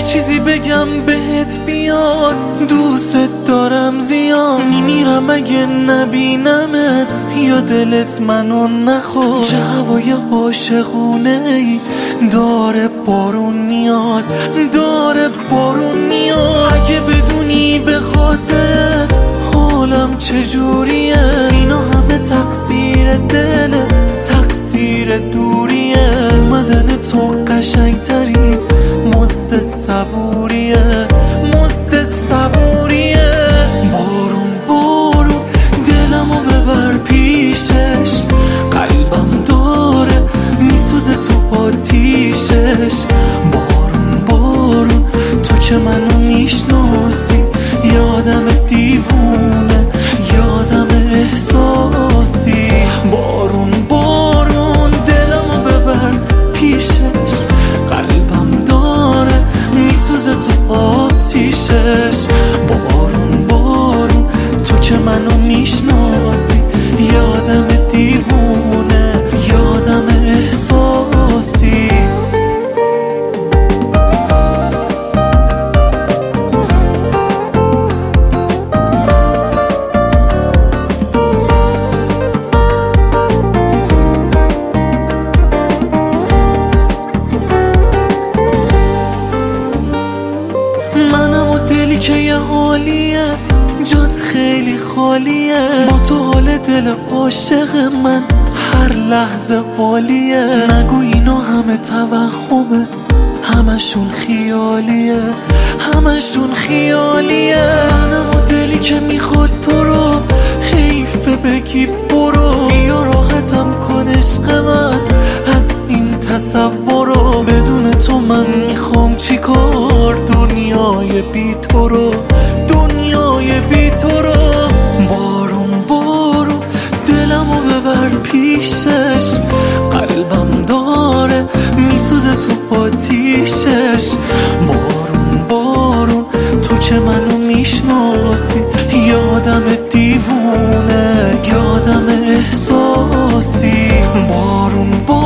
چیزی بگم بهت بیاد، دوست دارم زیاد، میمیرم اگه نبینمت یا دلت منو نخواد. چه هوای عاشقونه ای، داره بارون میاد، داره بارون میاد. اگه بدونی به خاطرت حالم چجوریه، اینا همه تقصیر دله، تقصیر دوریه. اومدن تو قشنگترین مست صبوریه، مست صبوریه. بارون بارون دلمو ببر پیشش، قلبم داره میسوزه تو آتیشش. بارون بارون تو که منو میشناسی، یادم دیوونه، یادم احساسی. بارون بارون دلمو ببر پیشش، قلبم داره میسوزه تو آتیشش. بارون بارون تو که منو میشناسی، یادم دیوونه، یادم احساسی. منم و دلی که یه حالیه، جات خیلی خالیه. با تو حال دل عاشق من هر لحظه عالیه. نگو اینا همه توهمه، همشون خیالیه، همشون خیالیه. منم و دلی که میخواد تو رو، حیفه بگی برو. بیا راحتم کن عشق من از این تصورو. بدون تو من میخوام چیکار، دنیای بی تو رو، دنیای بی تو رو. بارون بارون دلمو ببر پیشش، قلبم داره میسوزه تو آتیشش. بارون بارون تو که منو میشناسی، یادم دیوونه، یادم احساسی. بارون بارون